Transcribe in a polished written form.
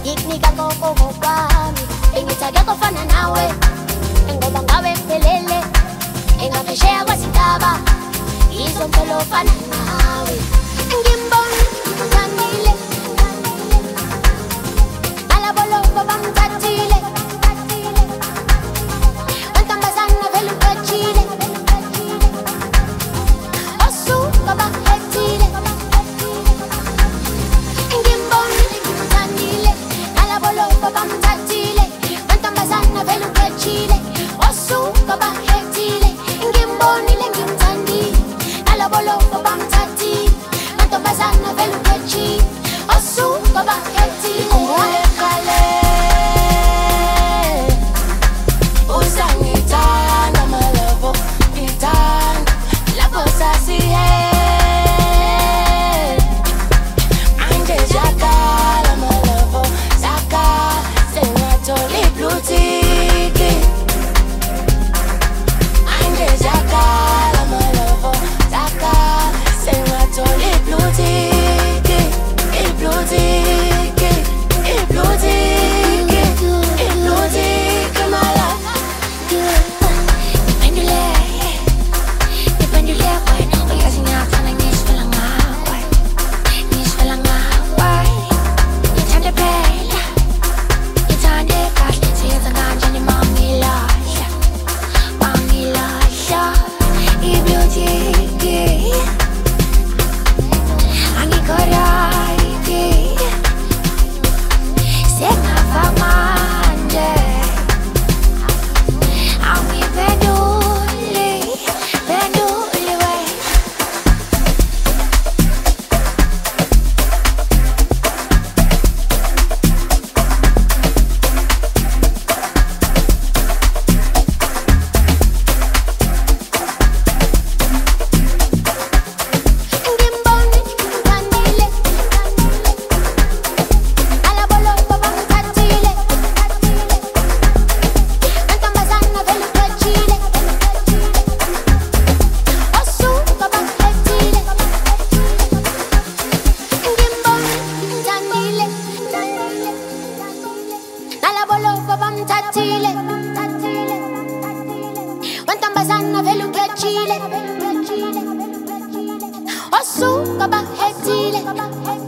ngikunika konke kwami, engithake kufana nawe, ngoba ngawe ngiphelele, engaphesheya kwezintaba, izompela ofana nawe. Ngimbona ngithandile, alabolobo bamthathile, wentombazana vele uqedile, osuka bahethile. Ngimbona ngithandile, alabolobo bamthathile, wentombazana vele uqedile, osuka bahethile. Ngimbonile ngimthandile, alabolobo bamthathile, wentombazana vele uqedile, osuka bahethile. Ngikhumbule kale usangithanda malabo, ngithanda lapho sasiye manje zakala malabo, zakala sengathola i-blue tick. Manje zakala malabo, zakala sengathola i-blue tick, i-blue tick, i-blue tick, i-blue tick malabo. Dipendule bueno, voy a soñar tan en mis falangaway, you turn the pale, you turn the cash, see the ganja ni mommy lasha, you beauty, angi korai, senga famande, ami penduli way. Ngimboni ngithandile, alabolobo bamthathile, wentombazana vele uqedile, osuka bahethile. Ngimboni ngithandile, alabolobo bamthathile, wentombazana vele uqedile, osuka bahethile.